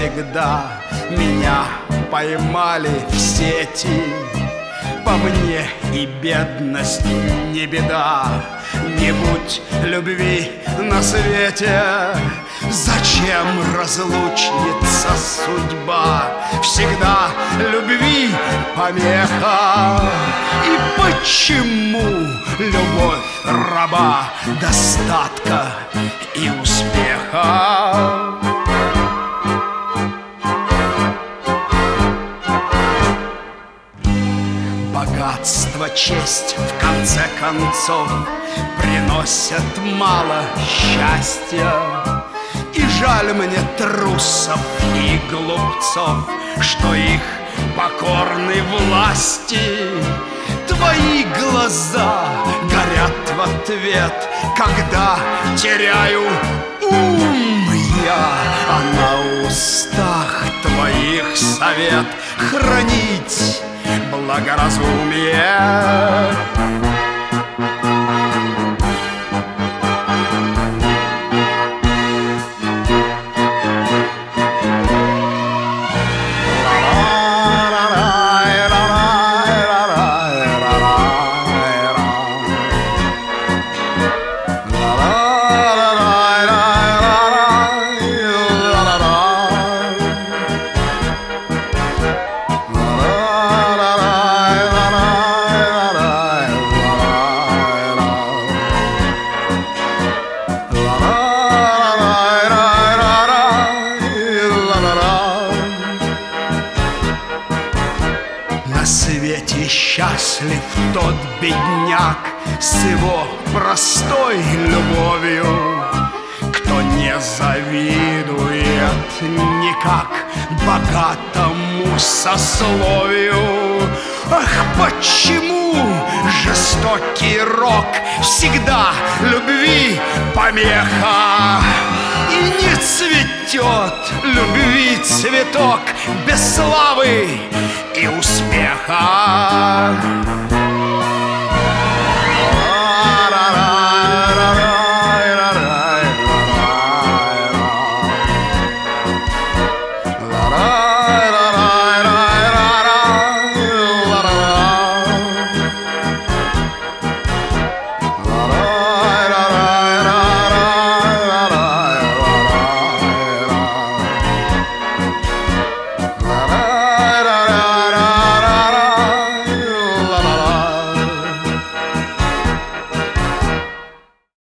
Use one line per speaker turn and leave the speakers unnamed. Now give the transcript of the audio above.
навсегда. Меня поймали в сети, по мне и бедность не беда. Не будь любви на свете, зачем разлучница судьба? Всегда любви помеха. И почему любовь раба достатка и успеха? Богатство, честь, в конце концов, приносят мало счастья. И жаль мне трусов и глупцов, что их покорны власти. Твои глаза горят в ответ, когда теряю ум я. А на устах твоих совет хранить благоразумие. На свете счастлив тот бедняк с его простой любовью, кто не завидует никак богатому сословию. Ах, почему жестокий рок всегда любви помеха? И не цветет любви цветок без славы и успеха.